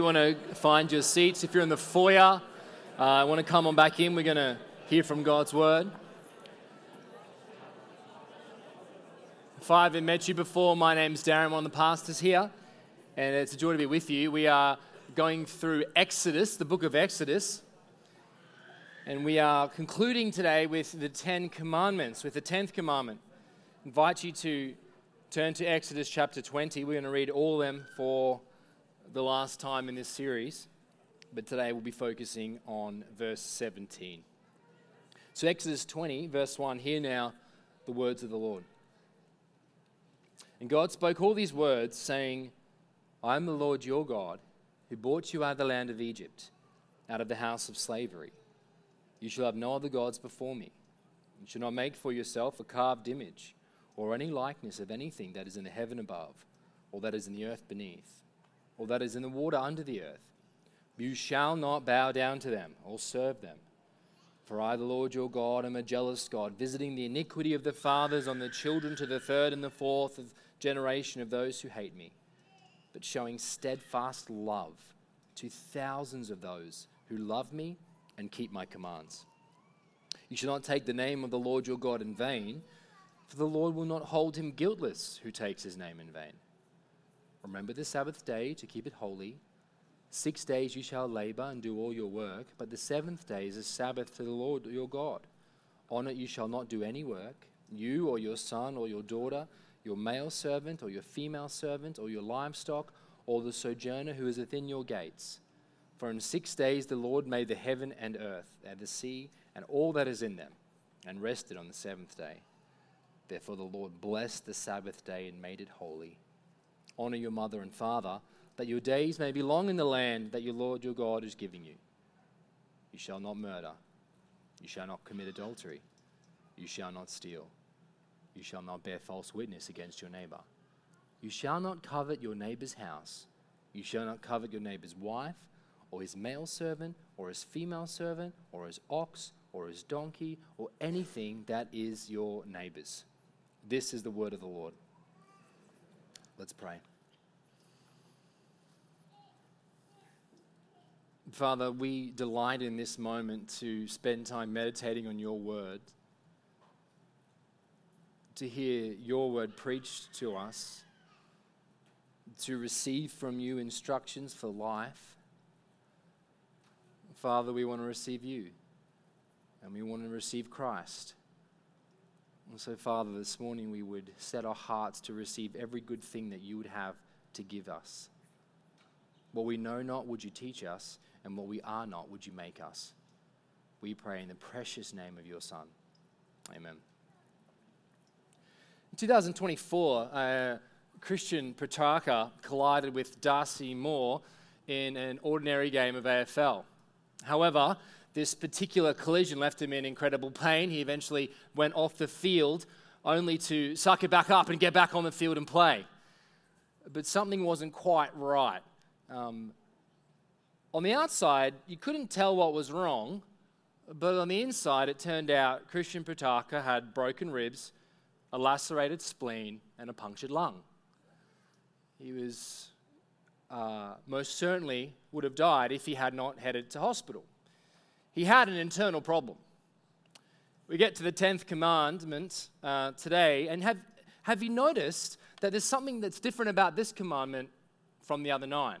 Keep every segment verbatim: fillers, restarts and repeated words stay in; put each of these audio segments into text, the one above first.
You want to find your seats. If you're in the foyer, uh, I want to come on back in. We're going to hear from God's word. If I haven't met you before, my name's Darren, one of the pastors here, and it's a joy to be with you. We are going through Exodus, the book of Exodus, and we are concluding today with the Ten Commandments, with the tenth commandment. I invite you to turn to Exodus chapter twenty. We're going to read all of them for the last time in this series, but today we'll be focusing on verse seventeen. So Exodus twenty, verse one, hear now the words of the Lord. And God spoke all these words, saying, I am the Lord your God, who brought you out of the land of Egypt, out of the house of slavery. You shall have no other gods before me. You shall not make for yourself a carved image, or any likeness of anything that is in the heaven above, or that is in the earth beneath, or that is in the water under the earth. You shall not bow down to them or serve them. For I, the Lord your God, am a jealous God, visiting the iniquity of the fathers on the children to the third and the fourth generation of those who hate me, but showing steadfast love to thousands of those who love me and keep my commands. You shall not take the name of the Lord your God in vain, for the Lord will not hold him guiltless who takes his name in vain. Remember the Sabbath day to keep it holy. Six days you shall labor and do all your work, but the seventh day is a Sabbath to the Lord your God. On it you shall not do any work, you or your son or your daughter, your male servant or your female servant, or your livestock, or the sojourner who is within your gates. For in six days the Lord made the heaven and earth, and the sea, and all that is in them, and rested on the seventh day. Therefore the Lord blessed the Sabbath day and made it holy. Honor your mother and father, that your days may be long in the land that your Lord your God is giving you. You shall not murder. You shall not commit adultery. You shall not steal. You shall not bear false witness against your neighbor. You shall not covet your neighbor's house. You shall not covet your neighbor's wife, or his male servant, or his female servant, or his ox, or his donkey, or anything that is your neighbor's. This is the word of the Lord. Let's pray. Father, we delight in this moment to spend time meditating on your word, to hear your word preached to us, to receive from you instructions for life. Father, we want to receive you, and we want to receive Christ. And so, Father, this morning we would set our hearts to receive every good thing that you would have to give us. What we know not, would you teach us? And what we are not, would you make us? We pray in the precious name of your Son. Amen. In two thousand twenty-four, uh, Christian Petrarca collided with Darcy Moore in an ordinary game of A F L. However, this particular collision left him in incredible pain. He eventually went off the field only to suck it back up and get back on the field and play. But something wasn't quite right. Um, on the outside, you couldn't tell what was wrong, but on the inside, it turned out Christian Petrarca had broken ribs, a lacerated spleen, and a punctured lung. He was uh, most certainly would have died if he had not headed to hospital. He had an internal problem. We get to the tenth commandment uh, today, and have, have you noticed that there's something that's different about this commandment from the other nine?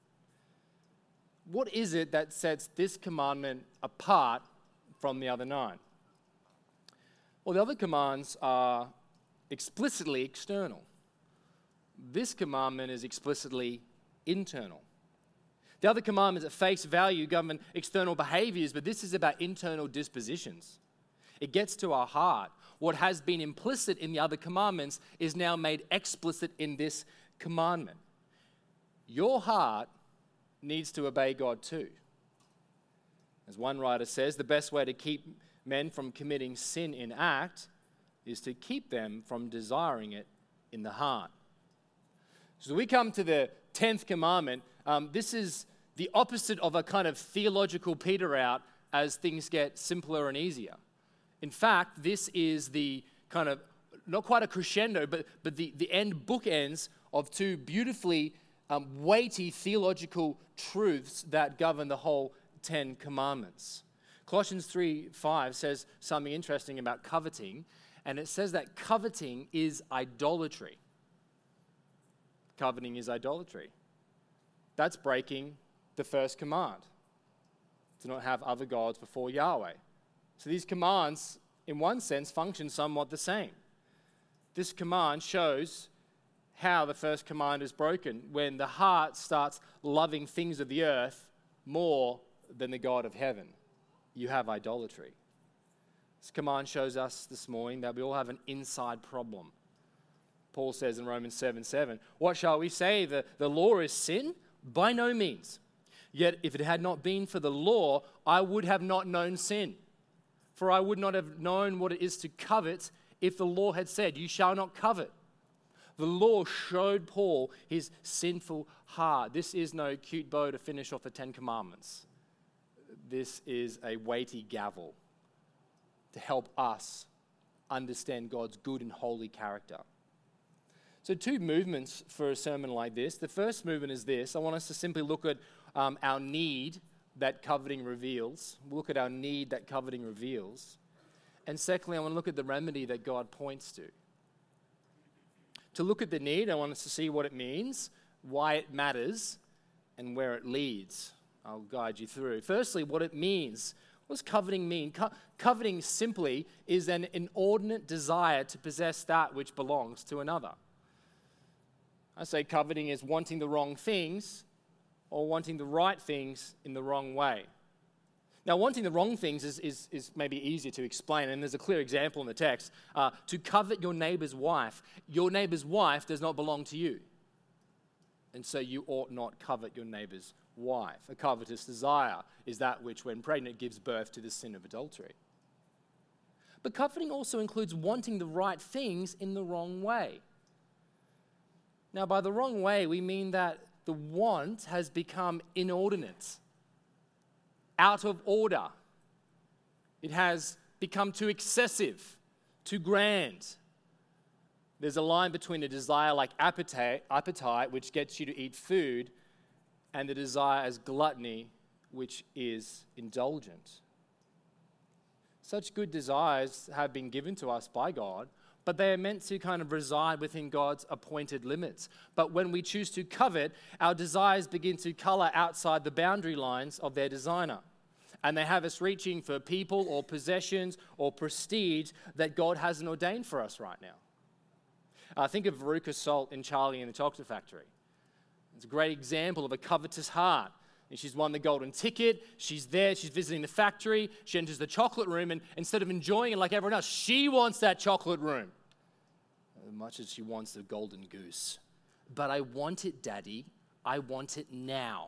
What is it that sets this commandment apart from the other nine? Well, the other commands are explicitly external. This commandment is explicitly internal. The other commandments at face value govern external behaviors, but this is about internal dispositions. It gets to our heart. What has been implicit in the other commandments is now made explicit in this commandment. Your heart needs to obey God too. As one writer says, the best way to keep men from committing sin in act is to keep them from desiring it in the heart. So we come to the tenth commandment. Um, this is the opposite of a kind of theological peter out as things get simpler and easier. In fact, this is the kind of, not quite a crescendo, but, but the, the end bookends of two beautifully um, weighty theological truths that govern the whole Ten Commandments. Colossians three five says something interesting about coveting, and it says that coveting is idolatry. Coveting is idolatry. That's breaking the first command, to not have other gods before Yahweh. So these commands, in one sense, function somewhat the same. This command shows how the first command is broken when the heart starts loving things of the earth more than the God of heaven. You have idolatry. This command shows us this morning that we all have an inside problem. Paul says in Romans seven seven, what shall we say? The, the law is sin? By no means. Yet if it had not been for the law, I would have not known sin. For I would not have known what it is to covet if the law had said, you shall not covet. The law showed Paul his sinful heart. This is no cute bow to finish off the Ten Commandments. This is a weighty gavel to help us understand God's good and holy character. So two movements for a sermon like this. The first movement is this. I want us to simply look at um, our need that coveting reveals. We'll look at our need that coveting reveals. And secondly, I want to look at the remedy that God points to. To look at the need, I want us to see what it means, why it matters, and where it leads. I'll guide you through. Firstly, what it means. What does coveting mean? Co- coveting simply is an inordinate desire to possess that which belongs to another. I say coveting is wanting the wrong things or wanting the right things in the wrong way. Now, wanting the wrong things is, is, is maybe easier to explain, and there's a clear example in the text. Uh, to covet your neighbor's wife. Your neighbor's wife does not belong to you. And so you ought not covet your neighbor's wife. A covetous desire is that which, when pregnant, gives birth to the sin of adultery. But coveting also includes wanting the right things in the wrong way. Now, by the wrong way, we mean that the want has become inordinate, out of order. It has become too excessive, too grand. There's a line between a desire like appetite, appetite, which gets you to eat food, and the desire as gluttony, which is indulgent. Such good desires have been given to us by God, but they are meant to kind of reside within God's appointed limits. But when we choose to covet, our desires begin to color outside the boundary lines of their designer. And they have us reaching for people or possessions or prestige that God hasn't ordained for us right now. Uh, think of Veruca Salt in Charlie and the Chocolate Factory. It's a great example of a covetous heart. And she's won the golden ticket. She's there. She's visiting the factory. She enters the chocolate room, and instead of enjoying it like everyone else, she wants that chocolate room as much as she wants the golden goose. But I want it, Daddy. I want it now.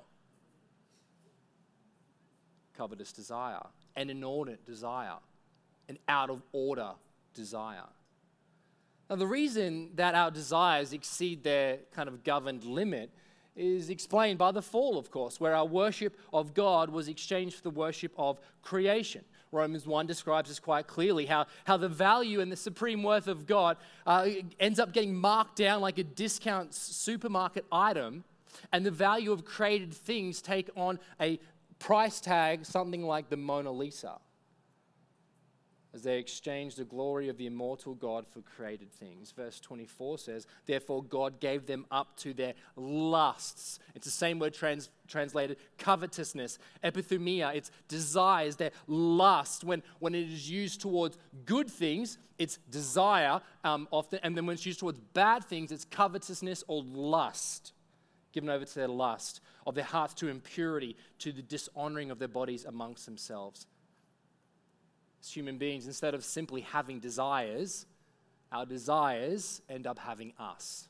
Covetous desire, an inordinate desire, an out of order desire. Now, the reason that our desires exceed their kind of governed limit is explained by the fall, of course, where our worship of God was exchanged for the worship of creation. Romans one describes this quite clearly, how, how the value and the supreme worth of God uh, ends up getting marked down like a discount supermarket item, and the value of created things take on a price tag, something like the Mona Lisa, as they exchange the glory of the immortal God for created things. Verse twenty-four says, therefore God gave them up to their lusts. It's the same word trans- translated covetousness, epithumia. It's desires, their lust. When, when it is used towards good things, it's desire um, often. And then when it's used towards bad things, it's covetousness or lust. Given over to their lust, of their hearts to impurity, to the dishonoring of their bodies amongst themselves. As human beings, instead of simply having desires, our desires end up having us.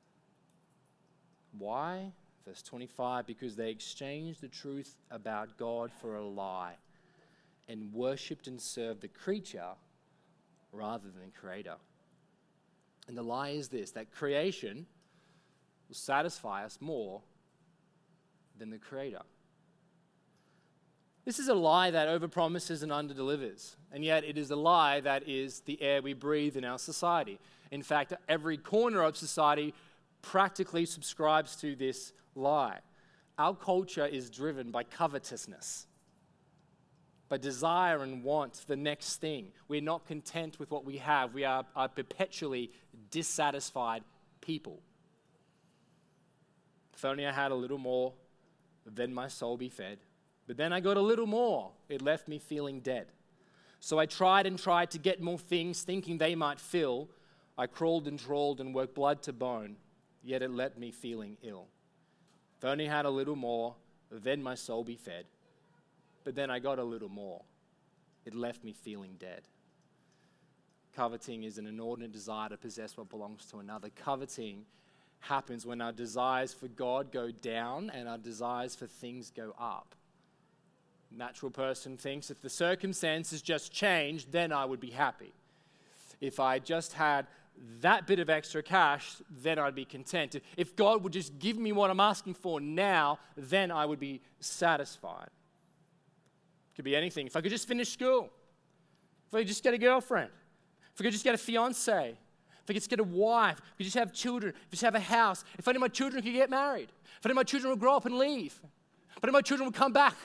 Why? Verse twenty-five, because they exchanged the truth about God for a lie and worshipped and served the creature rather than the Creator. And the lie is this, that creation will satisfy us more than the Creator. This is a lie that overpromises and underdelivers, and yet it is a lie that is the air we breathe in our society. In fact, every corner of society practically subscribes to this lie. Our culture is driven by covetousness, by desire and want the next thing. We're not content with what we have. We are, are perpetually dissatisfied people. If only I had a little more, then my soul be fed. But then I got a little more. It left me feeling dead. So I tried and tried to get more things, thinking they might fill. I crawled and trawled and worked blood to bone, yet it left me feeling ill. If only I had a little more, then my soul be fed. But then I got a little more. It left me feeling dead. Coveting is an inordinate desire to possess what belongs to another. Coveting happens when our desires for God go down and our desires for things go up. Natural person thinks if the circumstances just changed, then I would be happy. If I just had that bit of extra cash, then I'd be content. If God would just give me what I'm asking for now, then I would be satisfied. It could be anything. If I could just finish school, if I could just get a girlfriend, if I could just get a fiance, if I could just get a wife, if I could just have children, if I could just have a house, if only my children could get married, if only my children would grow up and leave, if only my children would come back,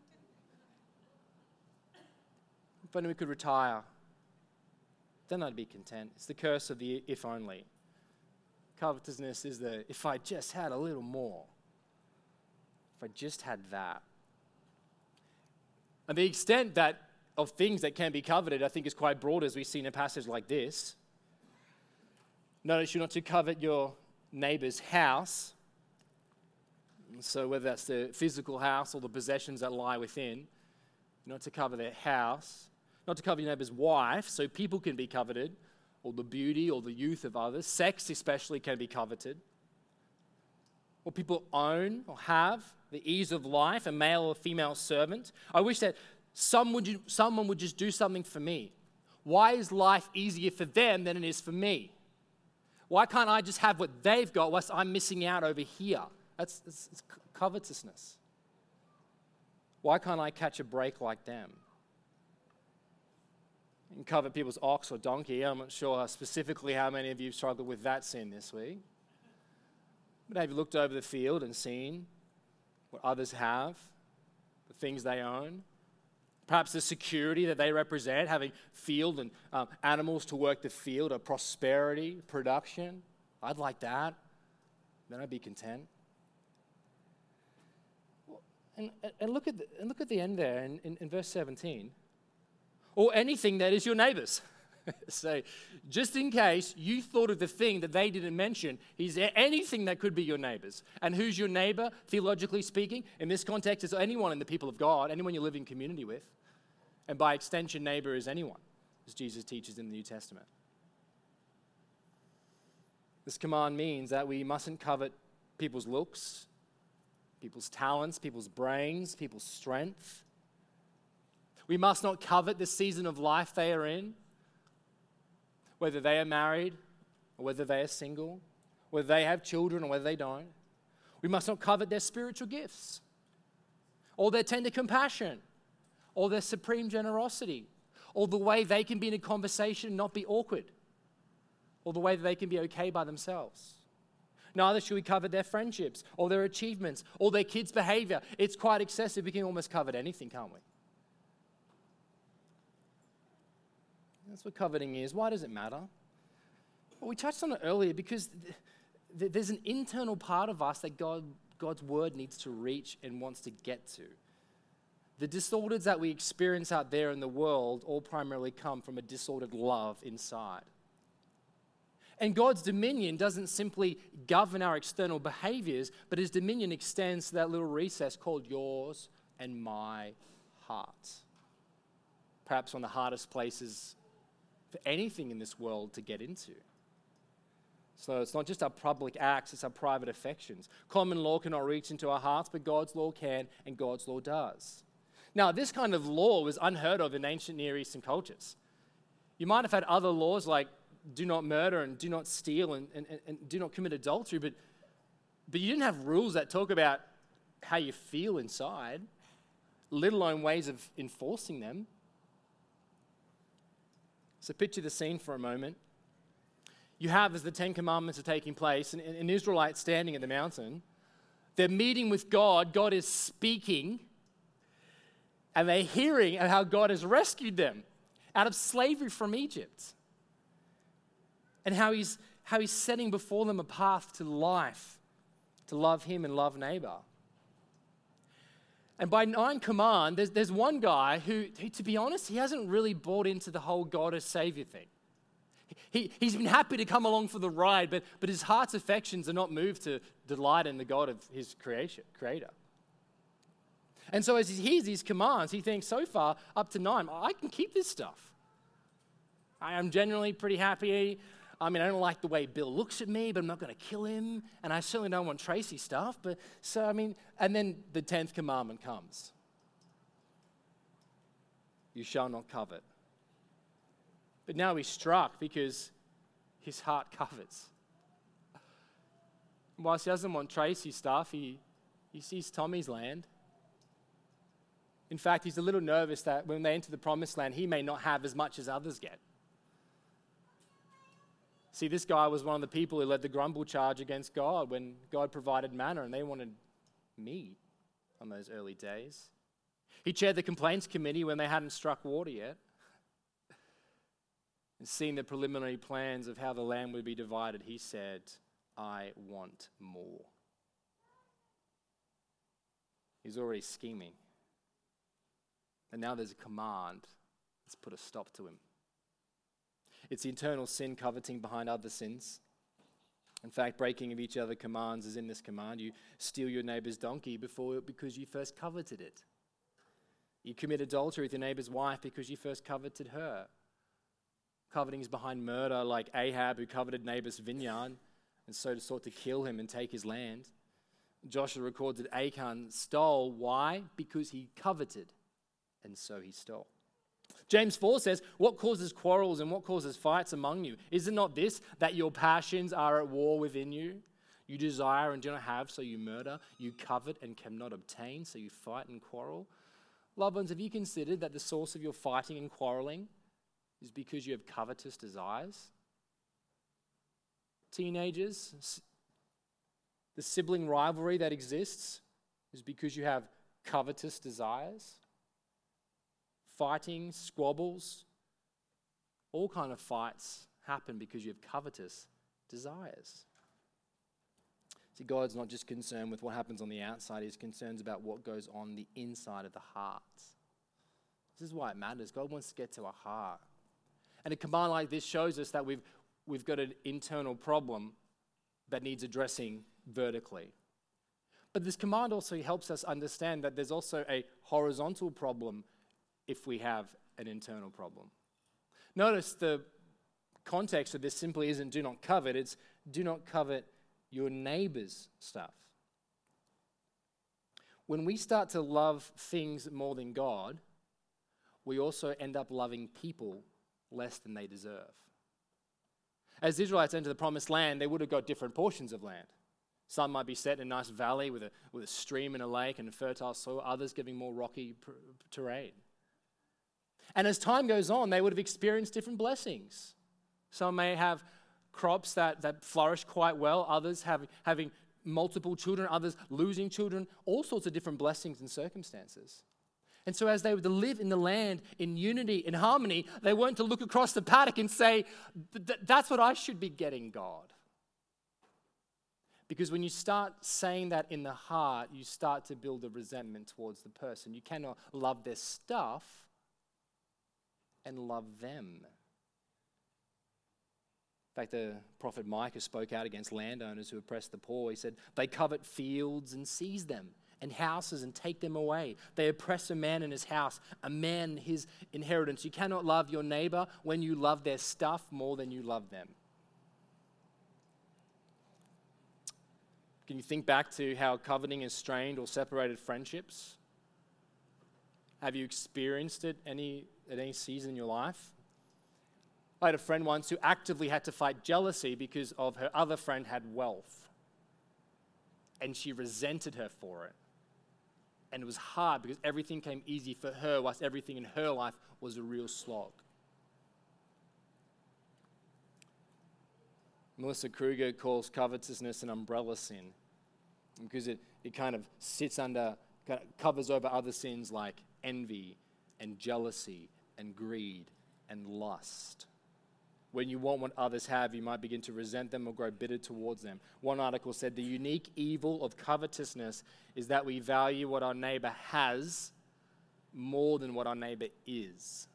if only we could retire, then I'd be content. It's the curse of the if only. Covetousness is the if I just had a little more, if I just had that. And the extent that of things that can be coveted, I think, is quite broad, as we see in a passage like this. Notice you're not to covet your neighbor's house. So whether that's the physical house or the possessions that lie within, you're not to covet their house. Not to covet your neighbor's wife, so people can be coveted, or the beauty or the youth of others. Sex especially can be coveted. Or people own or have the ease of life, a male or female servant. I wish that some would, someone would just do something for me. Why is life easier for them than it is for me? Why can't I just have what they've got whilst I'm missing out over here? That's, that's, that's covetousness. Why can't I catch a break like them? You can covet people's ox or donkey. I'm not sure specifically how many of you struggled with that sin this week. But have you looked over the field and seen what others have, the things they own? Perhaps the security that they represent, having field and um, animals to work the field, or prosperity, production. I'd like that. Then I'd be content. And, and, look, at the, and look at the end there in, in, in verse seventeen. Or anything that is your neighbor's. So, just in case you thought of the thing that they didn't mention, is there anything that could be your neighbor's? And who's your neighbor, theologically speaking? In this context, it's anyone in the people of God, anyone you live in community with. And by extension, neighbor is anyone, as Jesus teaches in the New Testament. This command means that we mustn't covet people's looks, people's talents, people's brains, people's strength. We must not covet the season of life they are in, whether they are married or whether they are single, whether they have children or whether they don't. We must not covet their spiritual gifts, or their tender compassion, or their supreme generosity, or the way they can be in a conversation and not be awkward, or the way that they can be okay by themselves. Neither should we covet their friendships, or their achievements, or their kids' behavior. It's quite excessive. We can almost covet anything, can't we? That's what coveting is. Why does it matter? Well, we touched on it earlier because th- th- there's an internal part of us that God, God's word needs to reach and wants to get to. The disorders that we experience out there in the world all primarily come from a disordered love inside. And God's dominion doesn't simply govern our external behaviors, but his dominion extends to that little recess called yours and my heart. Perhaps one of the hardest places for anything in this world to get into. So it's not just our public acts, it's our private affections. Common law cannot reach into our hearts, but God's law can, and God's law does. Now, this kind of law was unheard of in ancient Near Eastern cultures. You might have had other laws like do not murder and do not steal and, and, and do not commit adultery, but, but you didn't have rules that talk about how you feel inside, let alone ways of enforcing them. So picture the scene for a moment. you have as the Ten Commandments are taking place, and an Israelite standing at the mountain, they're meeting with God, God is speaking, and they're hearing how God has rescued them out of slavery from Egypt. And how he's, how he's setting before them a path to life, to love him and love neighbor. And by nine command, there's, there's one guy who, who, to be honest, he hasn't really bought into the whole God as Savior thing. He, he's been happy to come along for the ride, but, but his heart's affections are not moved to delight in the God of his creation, creator. And so as he hears these commands, he thinks, so far, up to nine, I can keep this stuff. I am generally pretty happy. I mean, I don't like the way Bill looks at me, but I'm not going to kill him. And I certainly don't want Tracy stuff. But so, I mean, and then the tenth commandment comes. You shall not covet. But now he's struck because his heart covets. Whilst he doesn't want Tracy's stuff, he, he sees Tommy's land. In fact, he's a little nervous that when they enter the promised land, he may not have as much as others get. See, this guy was one of the people who led the grumble charge against God when God provided manna and they wanted meat on those early days. He chaired the complaints committee when they hadn't struck water yet. And seeing the preliminary plans of how the land would be divided, he said, I want more. He's already scheming. And now there's a command. Let's put a stop to him. It's the internal sin coveting behind other sins. In fact, breaking of each other commands is in this command. You steal your neighbor's donkey before because you first coveted it. You commit adultery with your neighbor's wife because you first coveted her. Coveting is behind murder, like Ahab, who coveted neighbor's vineyard and so sought to kill him and take his land. Joshua records that Achan stole. Why? Because he coveted, and so he stole. James four says, what causes quarrels and what causes fights among you? Is it not this, that your passions are at war within you? You desire and do not have, so you murder. You covet and cannot obtain, so you fight and quarrel. Loved ones, have you considered that the source of your fighting and quarreling is because you have covetous desires? Teenagers, the sibling rivalry that exists is because you have covetous desires. Fighting, squabbles, all kind of fights happen because you have covetous desires. See, God's not just concerned with what happens on the outside, he's concerned about what goes on the inside of the heart. This is why it matters. God wants to get to our heart. And a command like this shows us that we've, we've got an internal problem that needs addressing vertically. But this command also helps us understand that there's also a horizontal problem if we have an internal problem. Notice the context of this simply isn't do not covet, it's do not covet your neighbor's stuff. When we start to love things more than God, we also end up loving people less than they deserve. As the Israelites enter the promised land, they would have got different portions of land. Some might be set in a nice valley with a, with a stream and a lake and a fertile soil, others giving more rocky pr- terrain. And as time goes on, they would have experienced different blessings. Some may have crops that, that flourish quite well, others have, having multiple children, others losing children, all sorts of different blessings and circumstances. And so as they were to live in the land in unity, in harmony, they weren't to look across the paddock and say, that's what I should be getting, God. Because when you start saying that in the heart, you start to build a resentment towards the person. You cannot love their stuff and love them. In fact, the prophet Micah spoke out against landowners who oppress the poor. He said, they covet fields and seize them, and houses and take them away. They oppress a man in his house, a man his inheritance. You cannot love your neighbor when you love their stuff more than you love them. Can you think back to how coveting has strained or separated friendships? Have you experienced it any at any season in your life? I had a friend once who actively had to fight jealousy because of her other friend had wealth. And she resented her for it. And it was hard because everything came easy for her whilst everything in her life was a real slog. Melissa Kruger calls covetousness an umbrella sin because it, it kind of sits under, kind of covers over other sins like envy and jealousy and greed and lust. When you want what others have, you might begin to resent them or grow bitter towards them. One article said the unique evil of covetousness is that we value what our neighbor has more than what our neighbor is.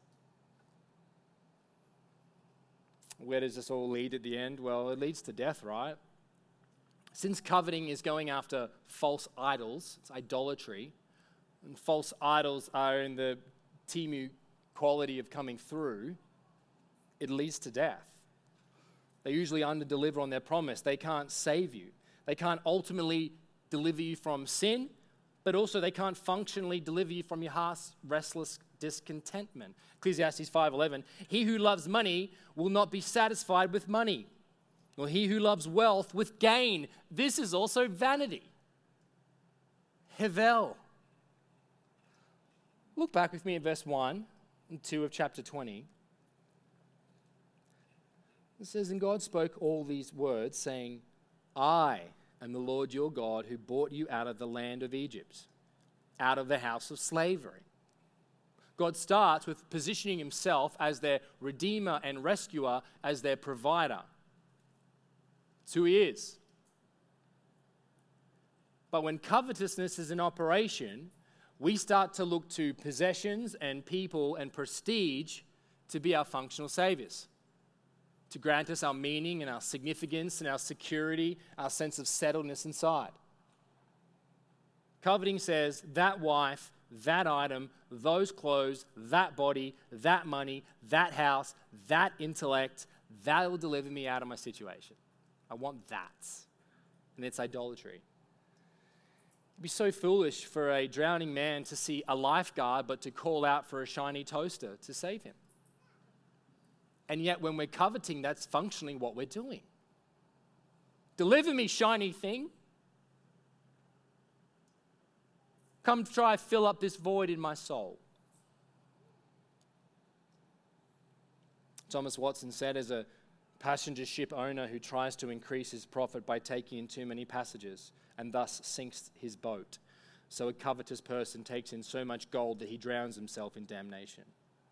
Where does this all lead at the end? Well, it leads to death, right? Since coveting is going after false idols, it's idolatry, and false idols are in the Timu quality of coming through, it leads to death. They usually under-deliver on their promise. They can't save you. They can't ultimately deliver you from sin, but also they can't functionally deliver you from your heart's restless discontentment. Ecclesiastes five eleven, he who loves money will not be satisfied with money, nor he who loves wealth with gain. This is also vanity. Hevel. Look back with me at verse one and two of chapter twenty. It says, and God spoke all these words, saying, I am the Lord your God who brought you out of the land of Egypt, out of the house of slavery. God starts with positioning himself as their redeemer and rescuer, as their provider. It's who he is. But when covetousness is in operation, we start to look to possessions and people and prestige to be our functional saviors, to grant us our meaning and our significance and our security, our sense of settledness inside. Coveting says, that wife, that item, those clothes, that body, that money, that house, that intellect, that will deliver me out of my situation. I want that. And it's idolatry. It'd be so foolish for a drowning man to see a lifeguard but to call out for a shiny toaster to save him. And yet when we're coveting, that's functionally what we're doing. Deliver me, shiny thing. Come try fill up this void in my soul. Thomas Watson said, as a passenger ship owner who tries to increase his profit by taking in too many passengers and thus sinks his boat, so a covetous person takes in so much gold that he drowns himself in damnation.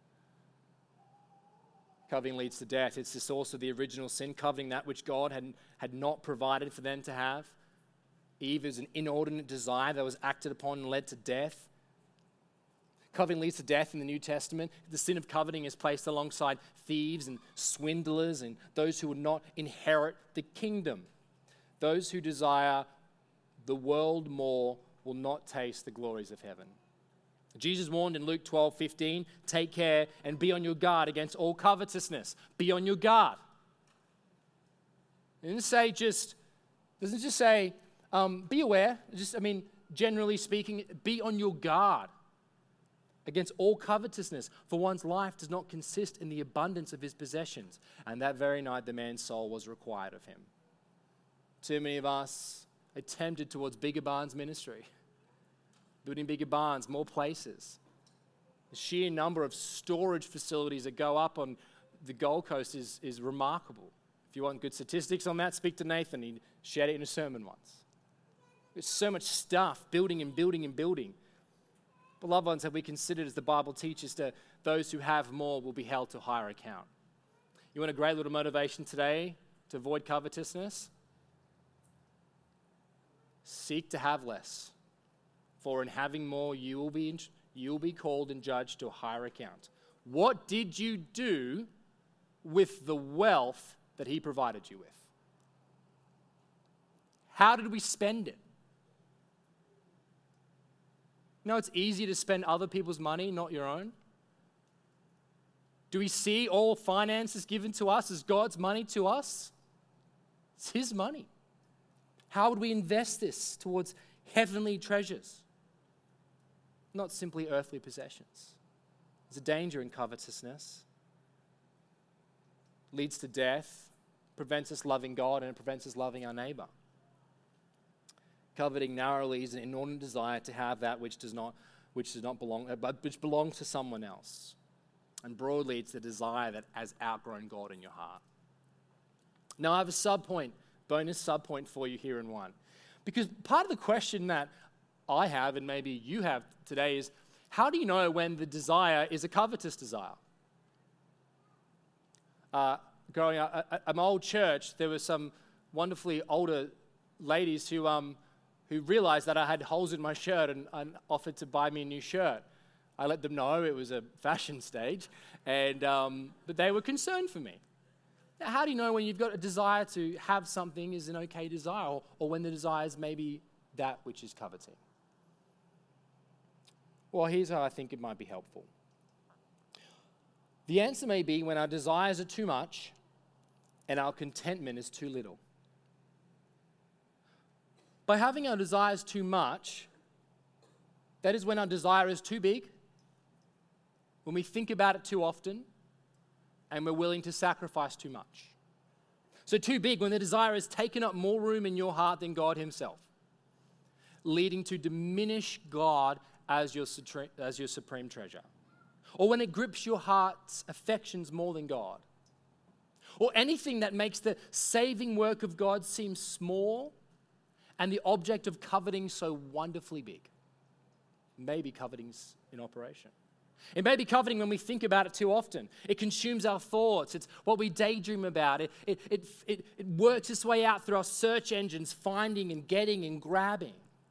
Coveting leads to death. It's the source of the original sin, coveting that which God had, had not provided for them to have. Eve is an inordinate desire that was acted upon and led to death. Coveting leads to death in the New Testament. The sin of coveting is placed alongside thieves and swindlers and those who would not inherit the kingdom. Those who desire the world more will not taste the glories of heaven. Jesus warned in Luke twelve fifteen, take care and be on your guard against all covetousness. Be on your guard. It doesn't say just, doesn't just say, um, be aware. Just, I mean, generally speaking, be on your guard against all covetousness, for one's life does not consist in the abundance of his possessions. And that very night the man's soul was required of him. Too many of us are tempted towards bigger barns ministry. Building bigger barns, more places. The sheer number of storage facilities that go up on the Gold Coast is, is remarkable. If you want good statistics on that, speak to Nathan. He shared it in a sermon once. There's so much stuff building and building and building. Beloved ones, have we considered, as the Bible teaches, that those who have more will be held to higher account? You want a great little motivation today to avoid covetousness? Seek to have less. For in having more, you will be you will be called and judged to a higher account. What did you do with the wealth that he provided you with? How did we spend it? You know, it's easy to spend other people's money, not your own. Do we see all finances given to us as God's money to us? It's his money. How would we invest this towards heavenly treasures? Not simply earthly possessions. There's a danger in covetousness. It leads to death, prevents us loving God, and it prevents us loving our neighbor. Coveting narrowly is an inordinate desire to have that which does not, which does not belong, but which belongs to someone else. And broadly, it's the desire that has outgrown God in your heart. Now, I have a sub-point, bonus sub-point for you here in one. Because part of the question that I have, and maybe you have today, is how do you know when the desire is a covetous desire? Uh, growing up at, at my old church, there were some wonderfully older ladies who um, who realized that I had holes in my shirt and, and offered to buy me a new shirt. I let them know it was a fashion stage, and um, but they were concerned for me. Now, how do you know when you've got a desire to have something is an okay desire, or, or when the desire is maybe that which is coveting? Well, here's how I think it might be helpful. The answer may be when our desires are too much and our contentment is too little. By having our desires too much, that is when our desire is too big, when we think about it too often, and we're willing to sacrifice too much. So too big, when the desire has taken up more room in your heart than God himself, leading to diminish God as your, as your supreme treasure. Or when it grips your heart's affections more than God. Or anything that makes the saving work of God seem small and the object of coveting so wonderfully big. Maybe coveting's in operation. It may be coveting when we think about it too often. It consumes our thoughts. It's what we daydream about. It, it, it, it, it works its way out through our search engines, finding and getting and grabbing.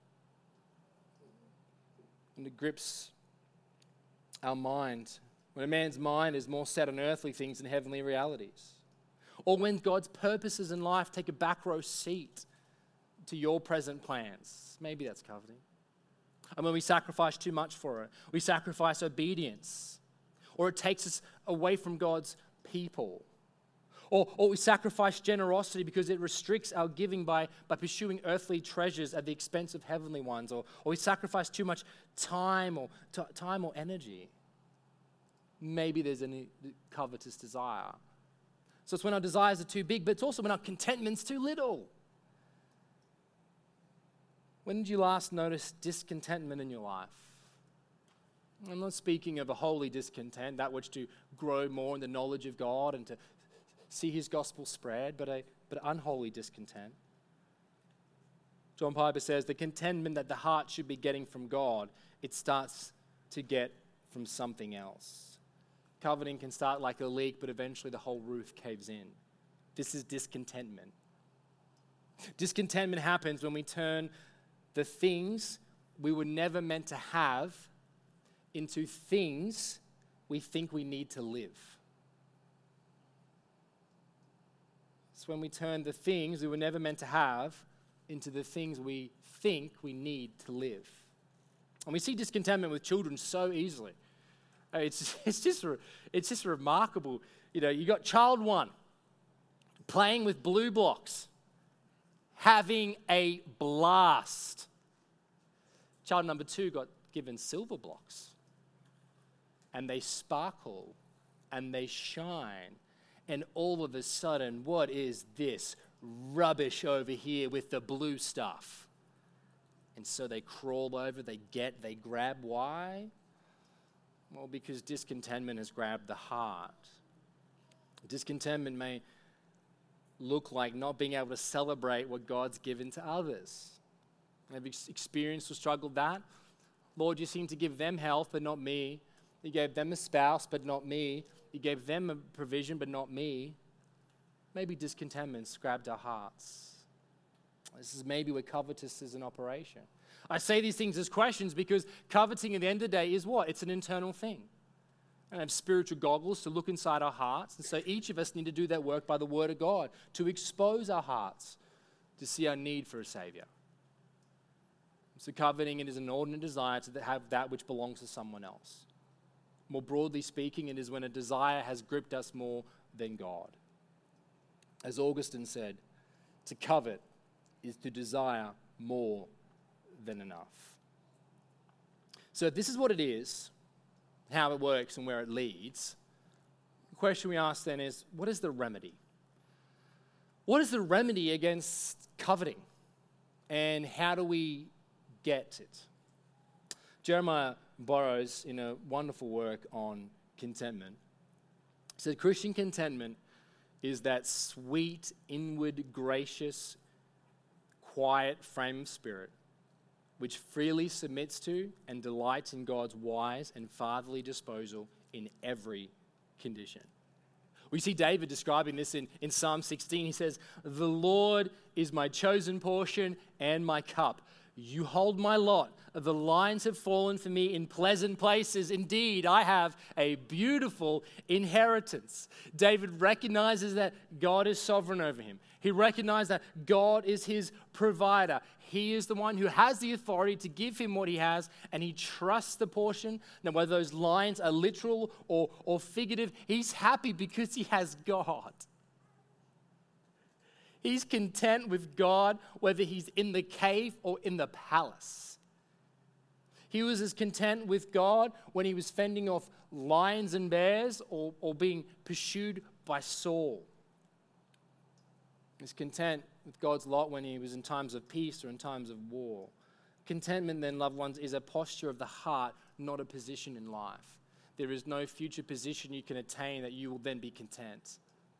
And it grips our mind. When a man's mind is more set on earthly things than heavenly realities. Or when God's purposes in life take a back row seat to your present plans. Maybe that's coveting. And when we sacrifice too much for it, we sacrifice obedience, or it takes us away from God's people, or, or we sacrifice generosity because it restricts our giving by, by pursuing earthly treasures at the expense of heavenly ones, or, or we sacrifice too much time or t- time or energy. Maybe there's a covetous desire. So it's when our desires are too big, but it's also when our contentment's too little. When did you last notice discontentment in your life? I'm not speaking of a holy discontent, that which to grow more in the knowledge of God and to see his gospel spread, but a but unholy discontent. John Piper says the contentment that the heart should be getting from God, it starts to get from something else. Coveting can start like a leak, but eventually the whole roof caves in. This is discontentment. Discontentment happens when we turn the things we were never meant to have into things we think we need to live. It's when we turn the things we were never meant to have into the things we think we need to live. And we see discontentment with children so easily. It's, it's, just, it's just remarkable. You know, you got child one playing with blue blocks, having a blast. Child number two got given silver blocks. And they sparkle and they shine. And all of a sudden, what is this rubbish over here with the blue stuff? And so they crawl over, they get, they grab. Why? Well, because discontentment has grabbed the heart. Discontentment may look like not being able to celebrate what God's given to others. Have you experienced or struggled that? Lord, you seem to give them health, but not me. You gave them a spouse, but not me. You gave them a provision, but not me. Maybe discontentment's grabbed our hearts. This is maybe where covetous is in operation. I say these things as questions because coveting at the end of the day is what? It's an internal thing. And I have spiritual goggles to look inside our hearts. And so each of us need to do that work by the word of God to expose our hearts to see our need for a Savior. So coveting it is an inordinate desire to have that which belongs to someone else. More broadly speaking, it is when a desire has gripped us more than God. As Augustine said, to covet is to desire more than enough. So this is what it is, how it works and where it leads. The question we ask then is, what is the remedy? What is the remedy against coveting? And how do we get it? Jeremiah Burroughs, in a wonderful work on contentment, said Christian contentment is that sweet, inward, gracious, quiet frame of spirit which freely submits to and delights in God's wise and fatherly disposal in every condition. We see David describing this in, in Psalm sixteen. He says, "The Lord is my chosen portion and my cup. You hold my lot. The lines have fallen for me in pleasant places. Indeed, I have a beautiful inheritance." David recognizes that God is sovereign over him. He recognizes that God is his provider. He is the one who has the authority to give him what he has, and he trusts the portion. Now, whether those lines are literal or, or figurative, he's happy because he has God. He's content with God, whether he's in the cave or in the palace. He was as content with God when he was fending off lions and bears or, or being pursued by Saul. He's content with God's lot when he was in times of peace or in times of war. Contentment, then, loved ones, is a posture of the heart, not a position in life. There is no future position you can attain that you will then be content.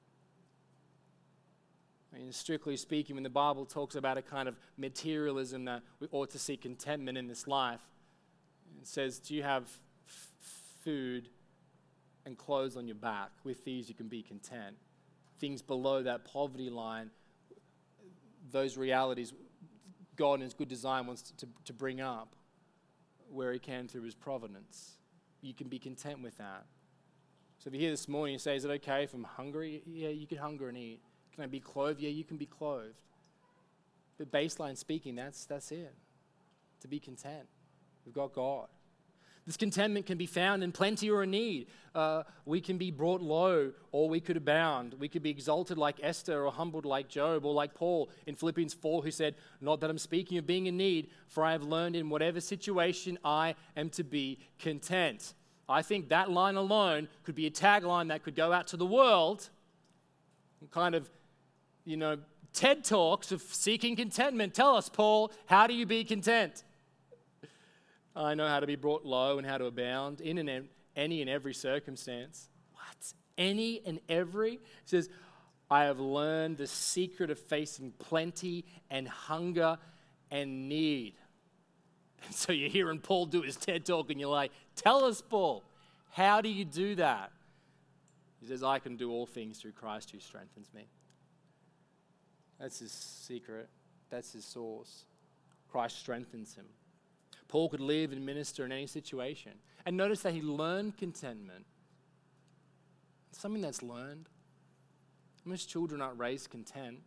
I mean, strictly speaking, when the Bible talks about a kind of materialism that we ought to seek contentment in this life, it says, do you have f- food and clothes on your back? With these you can be content. Things below that poverty line, those realities, God in his good design wants to, to bring up where he can through his providence. You can be content with that. So if you're here this morning, you say, is it okay if I'm hungry? Yeah, you can hunger and eat. Can I be clothed? Yeah, you can be clothed. But baseline speaking, that's that's it. To be content. We've got God. This contentment can be found in plenty or in need. Uh, we can be brought low or we could abound. We could be exalted like Esther or humbled like Job or like Paul in Philippians four, who said, "Not that I'm speaking of being in need, for I have learned in whatever situation I am to be content." I think that line alone could be a tagline that could go out to the world, kind of, you know, TED Talks of seeking contentment. Tell us, Paul, how do you be content? I know how to be brought low and how to abound in an, any and every circumstance. What? Any and every? It says, I have learned the secret of facing plenty and hunger and need. And so you're hearing Paul do his TED Talk and you're like, tell us, Paul, how do you do that? He says, I can do all things through Christ who strengthens me. That's his secret. That's his source. Christ strengthens him. Paul could live and minister in any situation. And notice that he learned contentment. It's something that's learned. Most children aren't raised content.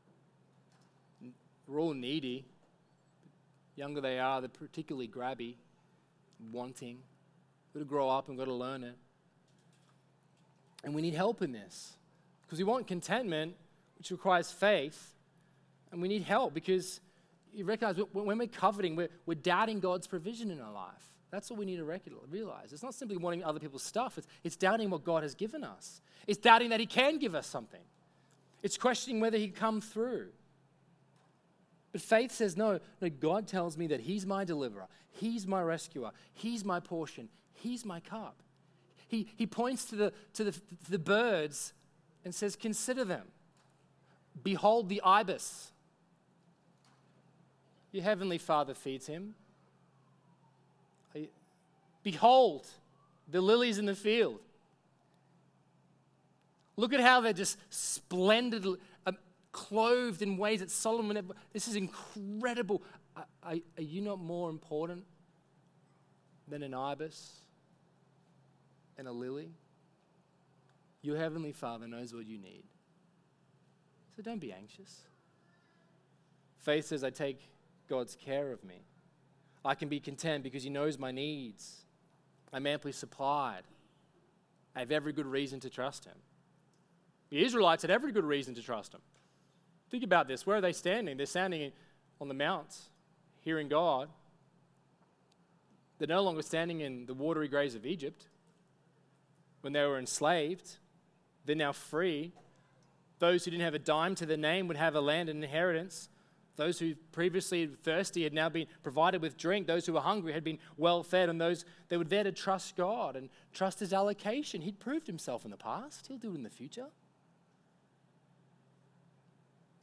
We're all needy. The younger they are, they're particularly grabby, wanting. Got to grow up and got to learn it. And we need help in this. Because we want contentment, which requires faith. And we need help because you recognize when we're coveting, we're, we're doubting God's provision in our life. That's what we need to realize. It's not simply wanting other people's stuff. It's, it's doubting what God has given us. It's doubting that he can give us something. It's questioning whether he can come through. But faith says, no, no, God tells me that he's my deliverer. He's my rescuer. He's my portion. He's my cup. He, he points to the, to, the, to the birds and says, consider them. Behold the ibis. Your heavenly Father feeds him. Behold the lilies in the field. Look at how they're just splendid, um, clothed in ways that Solomon, this is incredible. Are, are, are you not more important than an ibis and a lily? Your heavenly Father knows what you need. So don't be anxious. Faith says, I take God's care of me. I can be content because he knows my needs. I'm amply supplied. I have every good reason to trust him. The Israelites had every good reason to trust him. Think about this. Where are they standing? They're standing on the mounts, hearing God. They're no longer standing in the watery graves of Egypt. When they were enslaved, they're now free. Those who didn't have a dime to their name would have a land and inheritance. Those who previously were thirsty had now been provided with drink. Those who were hungry had been well fed. And those they were there to trust God and trust his allocation. He'd proved himself in the past. He'll do it in the future.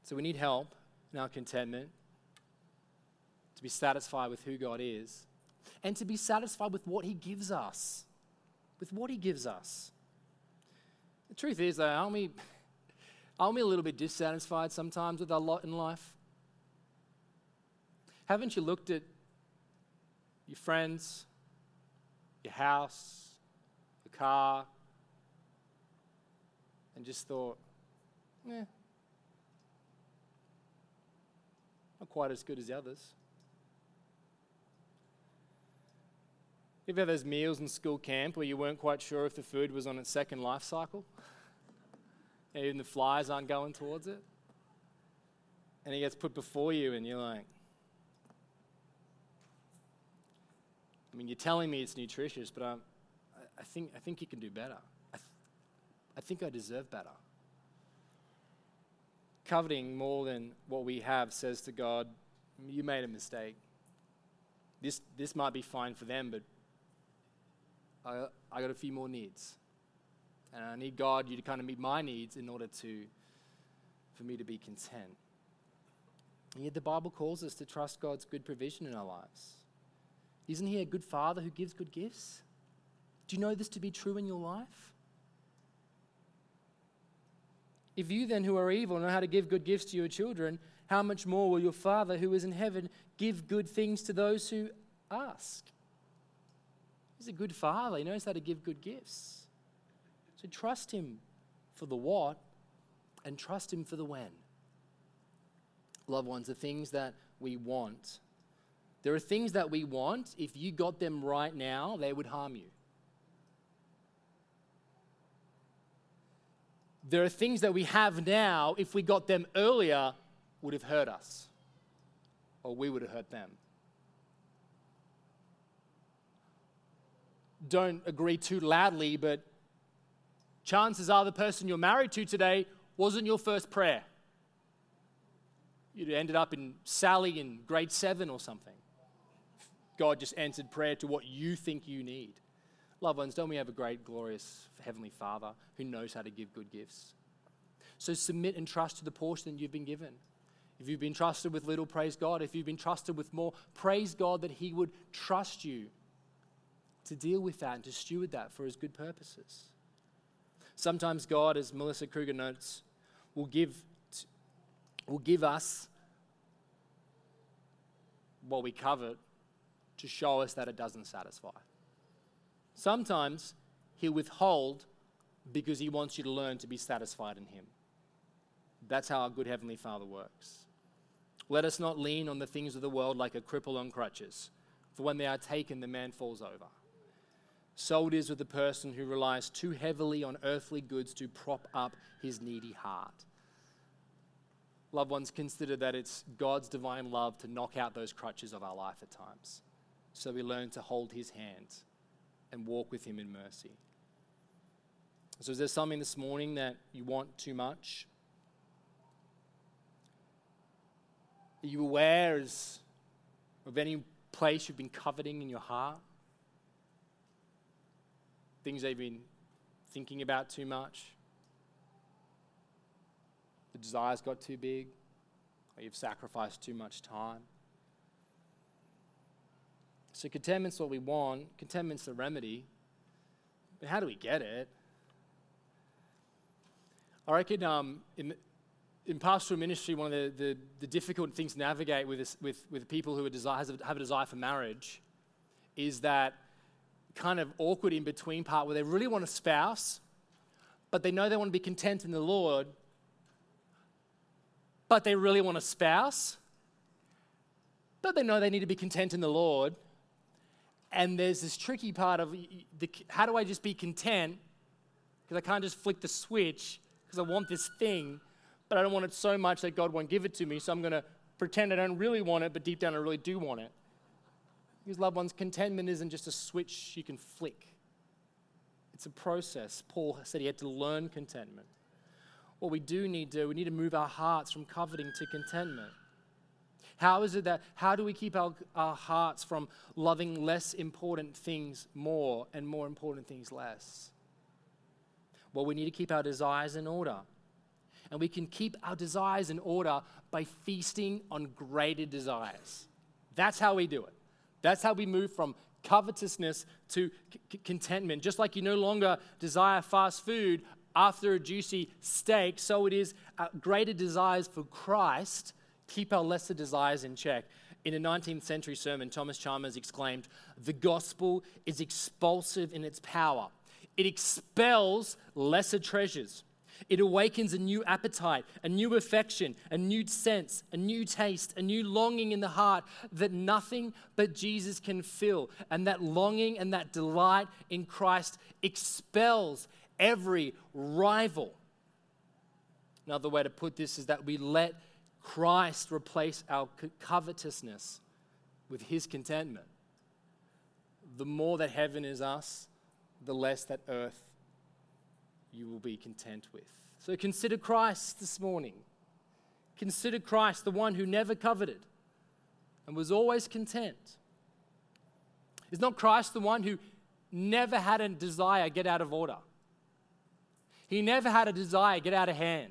So we need help in our contentment to be satisfied with who God is and to be satisfied with what he gives us. With what he gives us. The truth is, though, aren't we, aren't we a little bit dissatisfied sometimes with our lot in life? Haven't you looked at your friends, your house, the car, and just thought, eh, not quite as good as the others? You've had those meals in school camp where you weren't quite sure if the food was on its second life cycle? And even the flies aren't going towards it? And it gets put before you and you're like, I mean, you're telling me it's nutritious, but I'm, I, I, think, I think you can do better. I, th- I think I deserve better. Coveting more than what we have says to God, you made a mistake. This, this might be fine for them, but I, I got a few more needs. And I need God, you to kind of meet my needs in order to, for me to be content. And yet the Bible calls us to trust God's good provision in our lives. Isn't he a good father who gives good gifts? Do you know this to be true in your life? If you then who are evil know how to give good gifts to your children, how much more will your Father who is in heaven give good things to those who ask? He's a good father. He knows how to give good gifts. So trust him for the what and trust him for the when. Loved ones, the things that we want. There are things that we want, if you got them right now, they would harm you. There are things that we have now, if we got them earlier, would have hurt us. Or we would have hurt them. Don't agree too loudly, but chances are the person you're married to today wasn't your first prayer. You'd ended up in Sally in grade seven or something. God just answered prayer to what you think you need. Loved ones, don't we have a great, glorious Heavenly Father who knows how to give good gifts? So submit and trust to the portion that you've been given. If you've been trusted with little, praise God. If you've been trusted with more, praise God that he would trust you to deal with that and to steward that for his good purposes. Sometimes God, as Melissa Kruger notes, will give, will give us what we covet to show us that it doesn't satisfy. Sometimes he'll withhold because he wants you to learn to be satisfied in him. That's how our good Heavenly Father works. Let us not lean on the things of the world like a cripple on crutches, for when they are taken, the man falls over. So it is with the person who relies too heavily on earthly goods to prop up his needy heart. Loved ones, consider that it's God's divine love to knock out those crutches of our life at times, so we learn to hold his hand and walk with him in mercy. So is there something this morning that you want too much? Are you aware as, of any place you've been coveting in your heart? Things that you've been thinking about too much? The desires got too big? Or you've sacrificed too much time? So contentment's what we want. Contentment's the remedy. But how do we get it? I reckon um, in, in pastoral ministry, one of the, the, the difficult things to navigate with, this, with, with people who are desire, has a, have a desire for marriage is that kind of awkward in between part where they really want a spouse, but they know they want to be content in the Lord, but they really want a spouse, but they know they need to be content in the Lord. And there's this tricky part of the, how do I just be content? Because I can't just flick the switch because I want this thing, but I don't want it so much that God won't give it to me, so I'm going to pretend I don't really want it, but deep down I really do want it. Because, loved ones, contentment isn't just a switch you can flick. It's a process. Paul said he had to learn contentment. What we do need to do, we need to move our hearts from coveting to contentment. How is it that, how do we keep our, our hearts from loving less important things more and more important things less? Well, we need to keep our desires in order. And we can keep our desires in order by feasting on greater desires. That's how we do it. That's how we move from covetousness to c- contentment. Just like you no longer desire fast food after a juicy steak, so it is uh, greater desires for Christ keep our lesser desires in check. In a nineteenth century sermon, Thomas Chalmers exclaimed, "The gospel is expulsive in its power. It expels lesser treasures. It awakens a new appetite, a new affection, a new sense, a new taste, a new longing in the heart that nothing but Jesus can fill. And that longing and that delight in Christ expels every rival." Another way to put this is that we let Christ replace our covetousness with his contentment. The more that heaven is us, the less that earth you will be content with. So consider Christ this morning. Consider Christ, the one who never coveted and was always content. Is not Christ the one who never had a desire get out of order? He never had a desire get out of hand.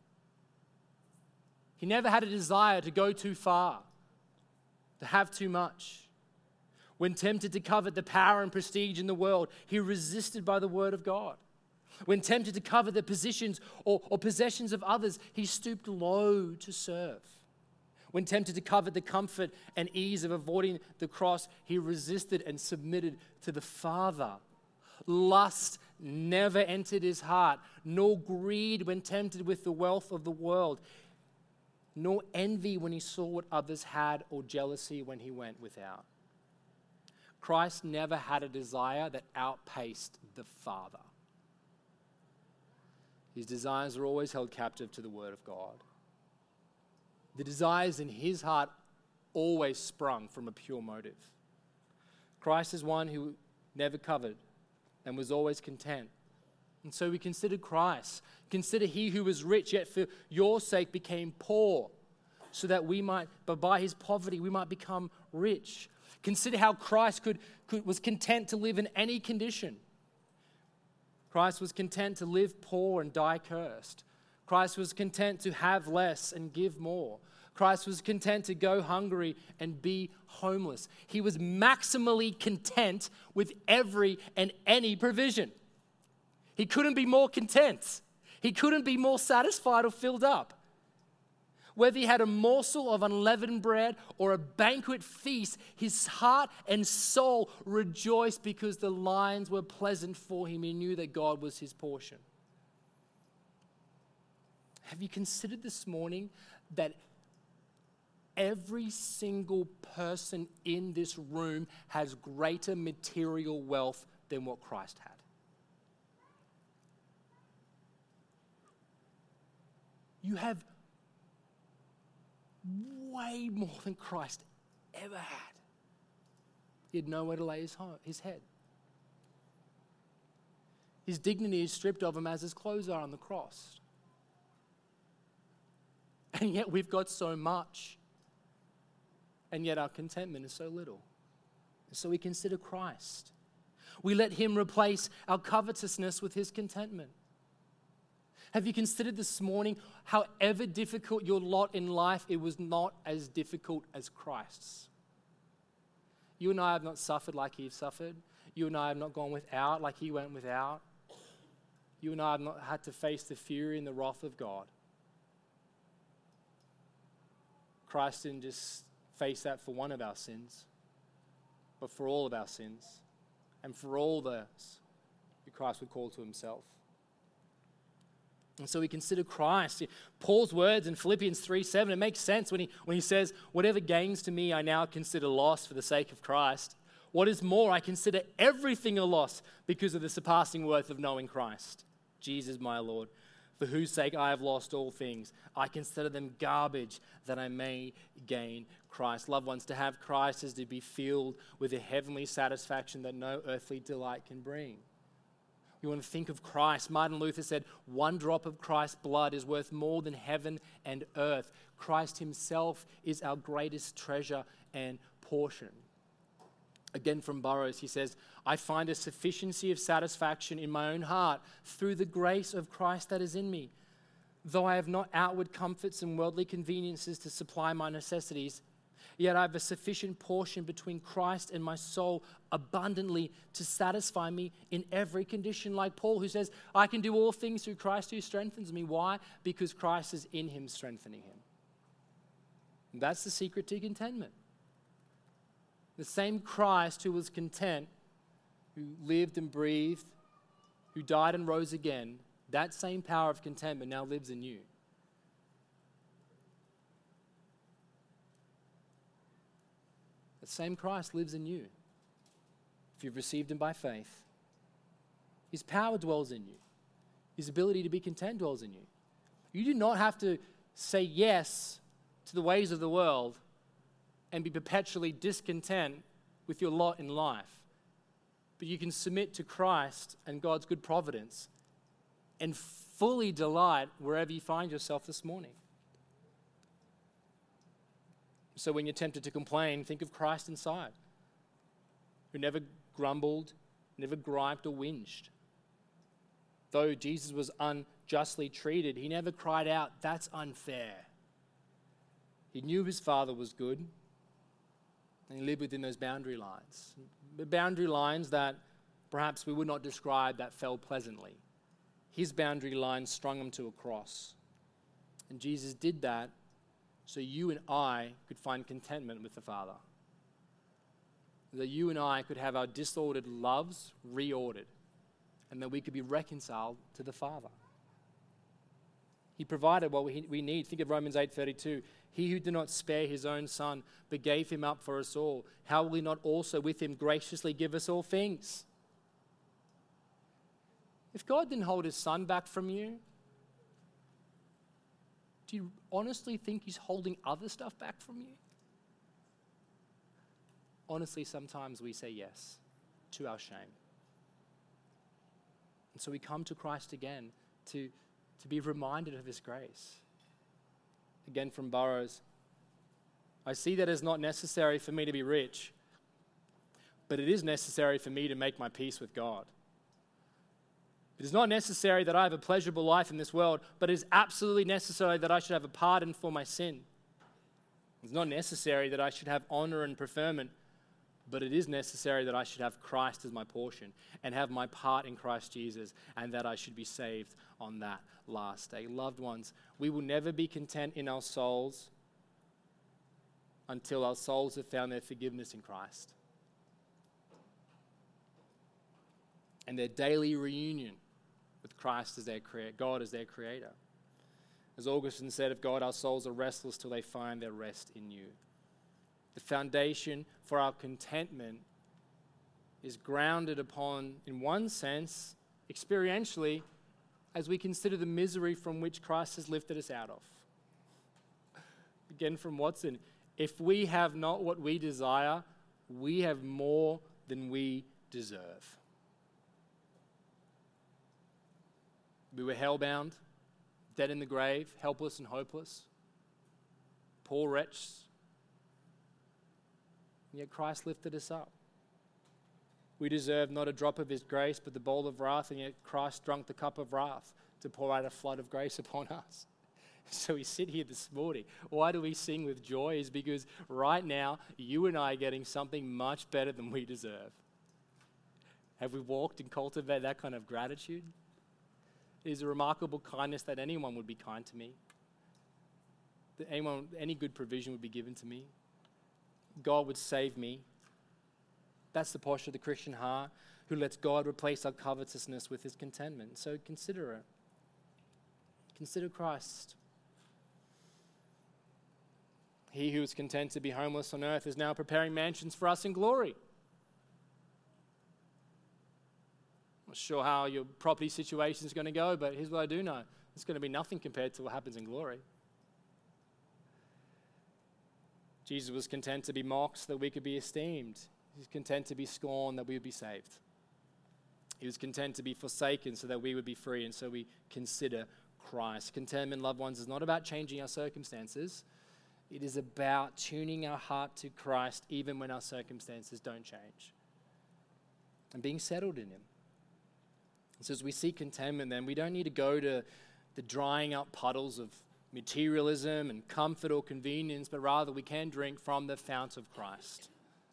He never had a desire to go too far, to have too much. When tempted to covet the power and prestige in the world, he resisted by the word of God. When tempted to covet the positions or, or possessions of others, he stooped low to serve. When tempted to covet the comfort and ease of avoiding the cross, he resisted and submitted to the Father. Lust never entered his heart, nor greed when tempted with the wealth of the world, nor envy when he saw what others had, or jealousy when he went without. Christ never had a desire that outpaced the Father. His desires are always held captive to the Word of God. The desires in his heart always sprung from a pure motive. Christ is one who never coveted and was always content. And so we consider Christ. Consider he who was rich, yet for your sake became poor, so that we might, but by his poverty, we might become rich. Consider how Christ could, could was content to live in any condition. Christ was content to live poor and die cursed. Christ was content to have less and give more. Christ was content to go hungry and be homeless. He was maximally content with every and any provision. He couldn't be more content. He couldn't be more satisfied or filled up. Whether he had a morsel of unleavened bread or a banquet feast, his heart and soul rejoiced because the lines were pleasant for him. He knew that God was his portion. Have you considered this morning that every single person in this room has greater material wealth than what Christ had? You have way more than Christ ever had. He had nowhere to lay his, ho- his head. His dignity is stripped of him as his clothes are on the cross. And yet we've got so much. And yet our contentment is so little. So we consider Christ. We let him replace our covetousness with his contentment. Have you considered this morning, however difficult your lot in life, it was not as difficult as Christ's? You and I have not suffered like he suffered. You and I have not gone without like he went without. You and I have not had to face the fury and the wrath of God. Christ didn't just face that for one of our sins, but for all of our sins, and for all those who Christ would call to himself. And so we consider Christ. Paul's words in Philippians three seven, it makes sense when he, when he says, "Whatever gains to me, I now consider loss for the sake of Christ. What is more, I consider everything a loss because of the surpassing worth of knowing Christ, Jesus my Lord, for whose sake I have lost all things. I consider them garbage that I may gain Christ." Loved ones, to have Christ is to be filled with a heavenly satisfaction that no earthly delight can bring. You want to think of Christ. Martin Luther said, "One drop of Christ's blood is worth more than heaven and earth." Christ himself is our greatest treasure and portion. Again from Burroughs, he says, "I find a sufficiency of satisfaction in my own heart through the grace of Christ that is in me. Though I have not outward comforts and worldly conveniences to supply my necessities, yet I have a sufficient portion between Christ and my soul abundantly to satisfy me in every condition. Like Paul, who says, I can do all things through Christ who strengthens me. Why? Because Christ is in him, strengthening him. And that's the secret to contentment. The same Christ who was content, who lived and breathed, who died and rose again, that same power of contentment now lives in you. The same Christ lives in you. If you've received him by faith, his power dwells in you. His ability to be content dwells in you. You do not have to say yes to the ways of the world and be perpetually discontent with your lot in life. But you can submit to Christ and God's good providence and fully delight wherever you find yourself this morning. So when you're tempted to complain, think of Christ inside, who never grumbled, never griped or whinged. Though Jesus was unjustly treated, he never cried out, that's unfair. He knew his Father was good, and he lived within those boundary lines. The boundary lines that perhaps we would not describe that fell pleasantly. His boundary lines strung him to a cross. And Jesus did that so you and I could find contentment with the Father. That you and I could have our disordered loves reordered, and that we could be reconciled to the Father. He provided what we, we need. Think of Romans eight thirty-two. He who did not spare his own son, but gave him up for us all, how will he not also with him graciously give us all things? If God didn't hold his son back from you, do you honestly think he's holding other stuff back from you? Honestly, sometimes we say yes to our shame. And so we come to Christ again to, to be reminded of his grace. Again from Burroughs, I see that it's not necessary for me to be rich, but it is necessary for me to make my peace with God. It is not necessary that I have a pleasurable life in this world, but it is absolutely necessary that I should have a pardon for my sin. It's not necessary that I should have honor and preferment, but it is necessary that I should have Christ as my portion and have my part in Christ Jesus, and that I should be saved on that last day. Loved ones, we will never be content in our souls until our souls have found their forgiveness in Christ. And their daily reunion with Christ as their creator, God as their creator. As Augustine said of God, our souls are restless till they find their rest in you. The foundation for our contentment is grounded upon, in one sense, experientially, as we consider the misery from which Christ has lifted us out of. Again, from Watson, if we have not what we desire, we have more than we deserve. We were hellbound, dead in the grave, helpless and hopeless, poor wretches. And yet Christ lifted us up. We deserve not a drop of his grace, but the bowl of wrath, and yet Christ drank the cup of wrath to pour out a flood of grace upon us. So we sit here this morning. Why do we sing with joy? Is because right now, you and I are getting something much better than we deserve. Have we walked and cultivated that kind of gratitude? It is a remarkable kindness that anyone would be kind to me. That anyone, any good provision would be given to me. God would save me. That's the posture of the Christian heart, who lets God replace our covetousness with his contentment. So consider it. Consider Christ. He who is content to be homeless on earth is now preparing mansions for us in glory. I'm not sure how your property situation is going to go, but here's what I do know. It's going to be nothing compared to what happens in glory. Jesus was content to be mocked so that we could be esteemed. He was content to be scorned that we would be saved. He was content to be forsaken so that we would be free, and so we consider Christ. Contentment, loved ones, is not about changing our circumstances. It is about tuning our heart to Christ even when our circumstances don't change, and being settled in him. So as we seek contentment, then we don't need to go to the drying up puddles of materialism and comfort or convenience, but rather we can drink from the fount of Christ,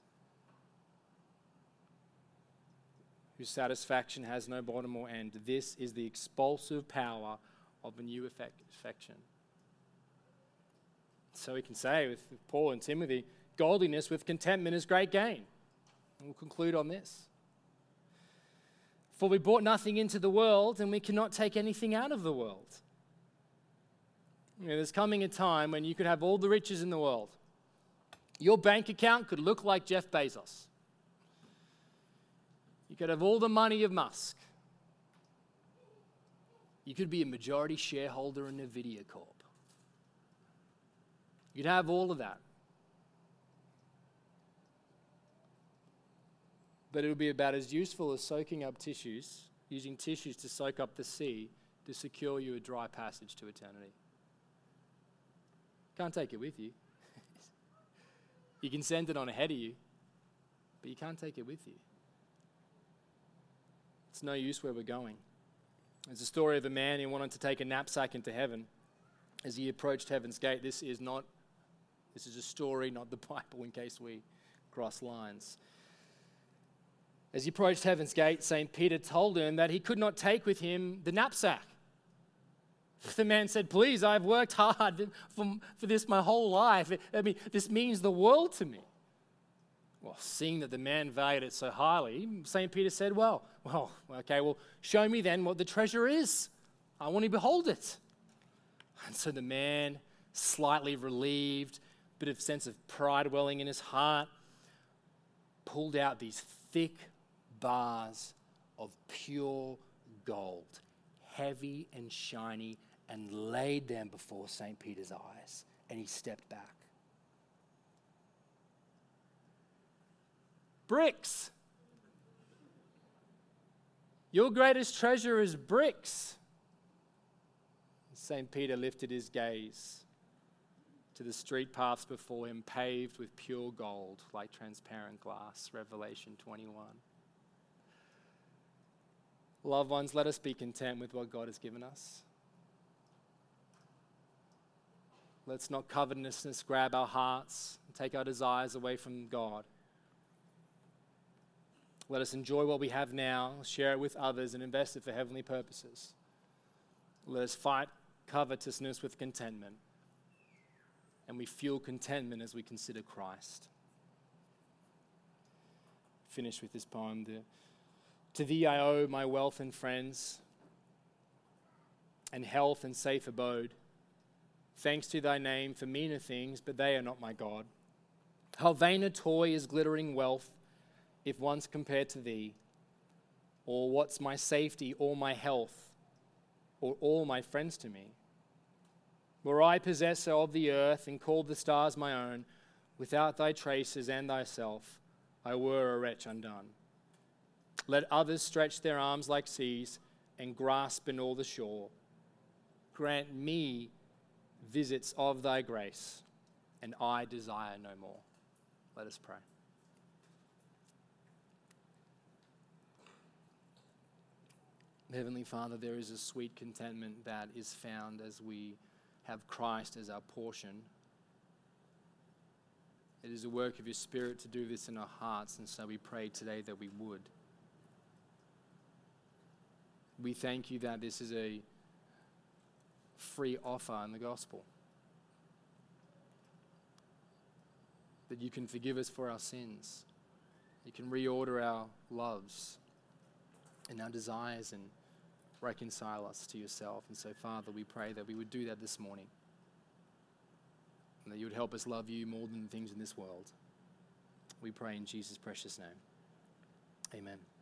whose satisfaction has no bottom or end. This is the expulsive power of a new affection. So we can say with Paul and Timothy, godliness with contentment is great gain. And we'll conclude on this. For we brought nothing into the world, and we cannot take anything out of the world. You know, there's coming a time when you could have all the riches in the world. Your bank account could look like Jeff Bezos. You could have all the money of Musk. You could be a majority shareholder in Nvidia Corp. You'd have all of that. But it would be about as useful as soaking up tissues, using tissues to soak up the sea to secure you a dry passage to eternity. Can't take it with you. You can send it on ahead of you, but you can't take it with you. It's no use where we're going. There's a story of a man who wanted to take a knapsack into heaven. As he approached heaven's gate, this is not, this is a story, not the Bible, in case we cross lines. As he approached heaven's gate, Saint Peter told him that he could not take with him the knapsack. The man said, please, I've worked hard for, for this my whole life. I mean, this means the world to me. Well, seeing that the man valued it so highly, Saint Peter said, well, well, okay, well, show me then what the treasure is. I want to behold it. And so the man, slightly relieved, bit of sense of pride welling in his heart, pulled out these thick bars of pure gold, heavy and shiny, and laid them before Saint Peter's eyes, and he stepped back. Bricks. Your greatest treasure is bricks. Saint Peter lifted his gaze to the street paths before him, paved with pure gold like transparent glass. Revelation twenty-one. Loved ones, let us be content with what God has given us. Let's not covetousness grab our hearts and take our desires away from God. Let us enjoy what we have now, share it with others, and invest it for heavenly purposes. Let us fight covetousness with contentment, and we fuel contentment as we consider Christ. Finish with this poem. The, to thee I owe my wealth and friends, and health and safe abode. Thanks to thy name for meaner things, but they are not my God. How vain a toy is glittering wealth, if once compared to thee. Or what's my safety, or my health, or all my friends to me? Were I possessor of the earth, and called the stars my own, without thy traces and thyself, I were a wretch undone. Let others stretch their arms like seas, and grasp in all the shore. Grant me visits of thy grace, and I desire no more. Let us pray. Heavenly Father, there is a sweet contentment that is found as we have Christ as our portion. It is a work of your Spirit to do this in our hearts, and so we pray today that we would. We thank you that this is a free offer in the gospel. That you can forgive us for our sins. You can reorder our loves and our desires and reconcile us to yourself. And so, Father, we pray that we would do that this morning. And that you would help us love you more than things in this world. We pray in Jesus' precious name. Amen.